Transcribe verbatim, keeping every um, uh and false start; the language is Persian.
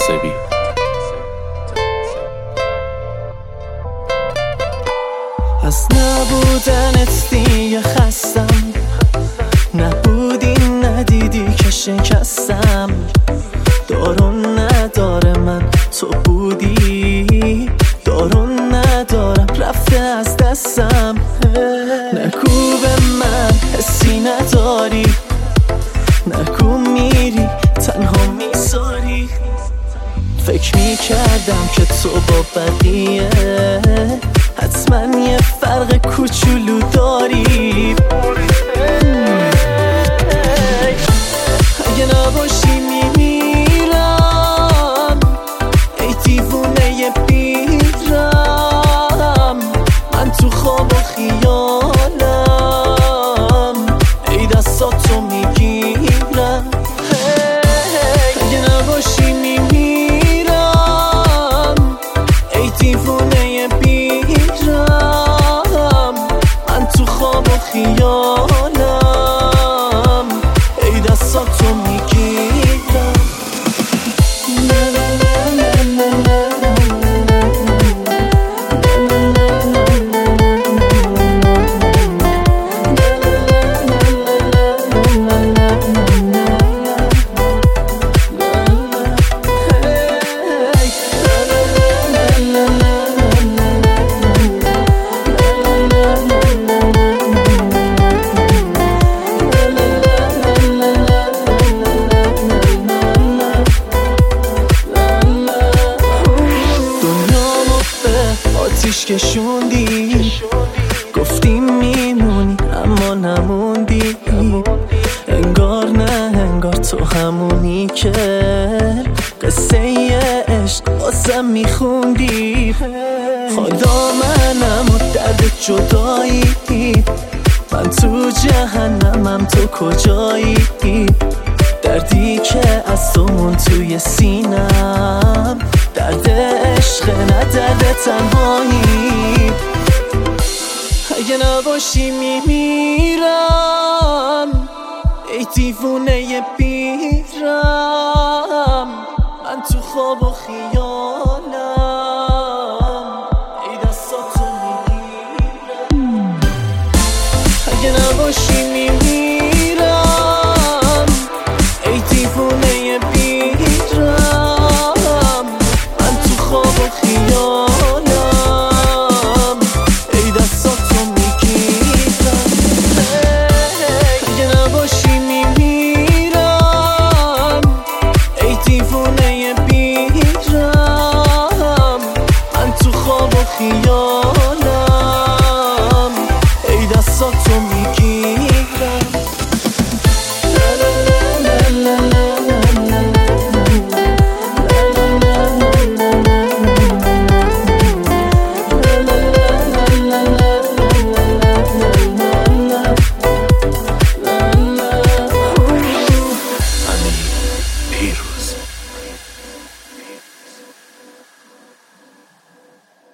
تناسبی. از نبودنت دیگه خستم، نبودی ندیدی که شکستم. دارون نداره من تو بودی، دارون ندارم رفته از دستم. نگو به من حسی نداری، نگو میری تنها میذاری. فکر میکردم که تو با بقیه حتما یه فرق کوچولو داری. اگه نباشی میمیرم، ای دیوونه پیرم. من تو خواب و خیالم، ای دستاتو میگیرم. اگه نباشی میمیرم، ای دیوونه پیرم. من تو خواب و خیالم، ای دستاتو میگیرم. آتیش کشوندی، گفتی میمونی اما نموندی. انگار نه انگار تو همونی که قصه عشق واسم میخوندی. خدا منم و درد جدایی، من تو جهنمم تو کجایی. دردی که از تو مون توی سینم، درد عشق نه درد تنهایی. اگه نباشی میمیرم، ای دیوونه پیرم. من تو خواب و خیال